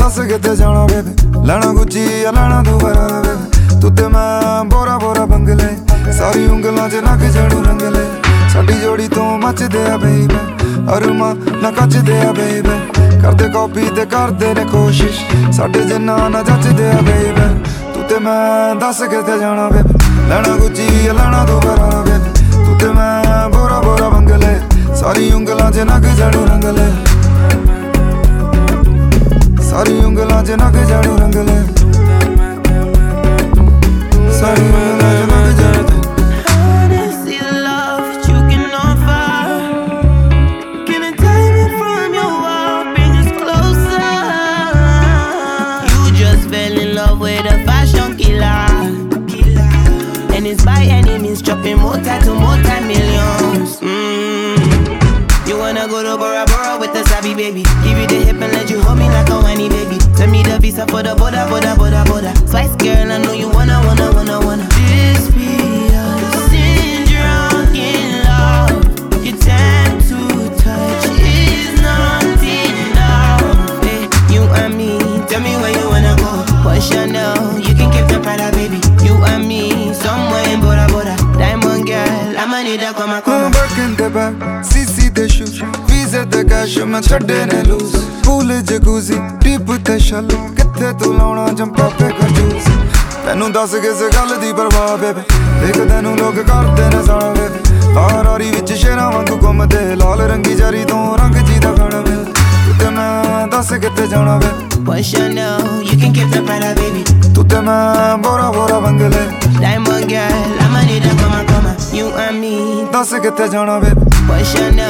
दस किते जाना बेबे लैना गुच्ची या लैना दुबारा बेबे तू ते मैं बोरा बोरा बंगले सारी उंगलां च नक जड़ू रंगले साडी जोड़ी तो मचदे आ बेबे अरुमा ना कचदे आ बेबे करदे कॉपी ते करदे ने कोशिश साडे जिन्ना ना जचदे आ बेबे तू ते मैं दस किते जाना बेबे लैना गुच्ची या लैना दुबारा बेबे तू ते मैं बोरा बोरा बंगले सारी उंगलां च नक जड़ू रंगले सारी उंगलां च नक जड़ू रंगले सारी उंगलां च नक जड़ू Honestly, the love that you can offer, can I time it from your world, bring us closer? You just fell in love with a fashion killer, and it's by any means dropping multi-millions. You wanna go to Bora Bora with the savvy baby, give you the hip and let you hold me like a whiny baby. Send me the visa for the border. Spice girl, I know you wanna. This be us, sin drunk in love. Your time to touch is not enough. Hey, you and me, tell me where you wanna go. What's Chanel, you can keep the Prada, baby. You and me, somewhere in Bora Bora. Diamond girl, I'ma need a come. Back in the back, CC the shoes, visa the cash, मैं छड़े ने lose. Pool jacuzzi, deep the shallow, किथे तू लाउना Zampa पे कर juice. तैनू दस किस गल दी परवाह बेबे, देख तैनू लोग करदे ने साड़ा बेबे. आरारी विच शेरां वांगू घुमदे, लाल रंगी जारी तो रंग जीदा खाना बेबे. तू ते मैं दस किते जाना बेबे. What's Chanel, you can keep the Prada, baby. तू ते मैं बोरा बोरा बंगले. Diamond girl, I'ma need a come. You and me, दस किते जाना बेबे. What's Chanel.